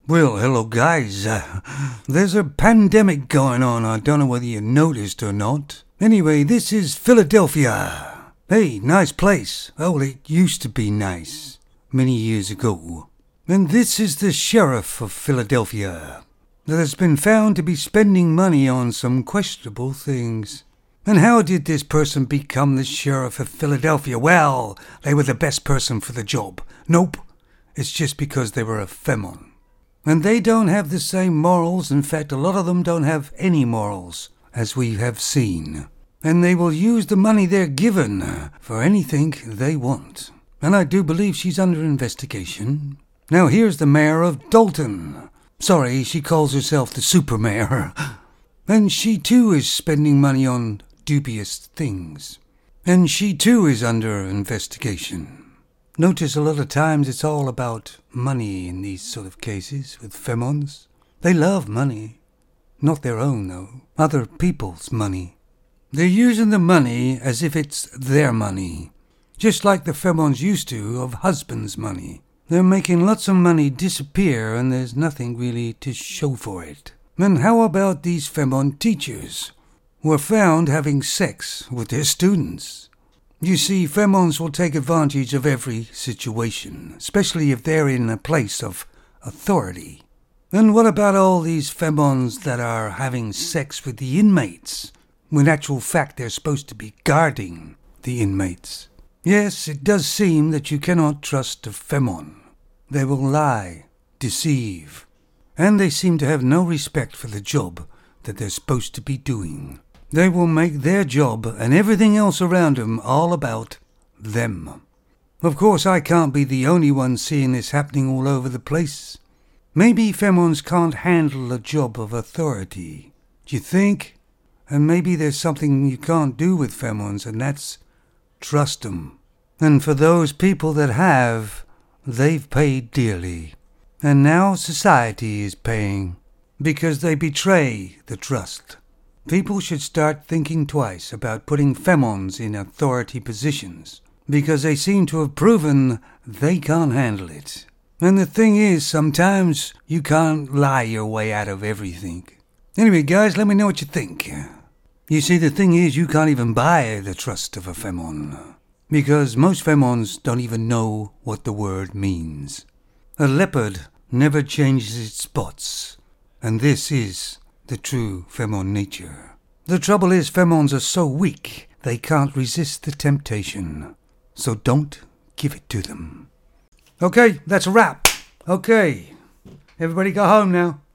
Well, hello guys. There's a pandemic going on. I don't know whether you noticed or not. Anyway, this is Philadelphia. Hey, nice place. Oh, it used to be nice. Many years ago. And this is the sheriff of Philadelphia that has been found to be spending money on some questionable things. And how did this person become the sheriff of Philadelphia? Well, they were the best person for the job. Nope. It's just because they were a femon. And they don't have the same morals. In fact, a lot of them don't have any morals, as we have seen. And they will use the money they're given for anything they want. And I do believe she's under investigation. Now here's the mayor of Dalton. Sorry, she calls herself the super mayor. And she too is spending money on dubious things. And she too is under investigation. Notice a lot of times it's all about money in these sort of cases with femons. They love money. Not their own, though. Other people's money. They're using the money as if it's their money. Just like the femons used to of husbands' money. They're making lots of money disappear and there's nothing really to show for it. And how about these femon teachers who are found having sex with their students? You see, femons will take advantage of every situation, especially if they're in a place of authority. And what about all these femons that are having sex with the inmates, when in actual fact they're supposed to be guarding the inmates? Yes, it does seem that you cannot trust a femon. They will lie, deceive, and they seem to have no respect for the job that they're supposed to be doing. They will make their job and everything else around them all about them. Of course, I can't be the only one seeing this happening all over the place. Maybe femons can't handle a job of authority. Do you think? And maybe there's something you can't do with femons, and that's trust them. And for those people that have, they've paid dearly. And now society is paying because they betray the trust. People should start thinking twice about putting femons in authority positions, because they seem to have proven they can't handle it. And the thing is, sometimes you can't lie your way out of everything. Anyway, guys, let me know what you think. You see, the thing is, you can't even buy the trust of a femon, because most femons don't even know what the word means. A leopard never changes its spots, and this is the true femon nature. The trouble is, femons are so weak, they can't resist the temptation. So don't give it to them. Okay, that's a wrap. Okay, everybody go home now.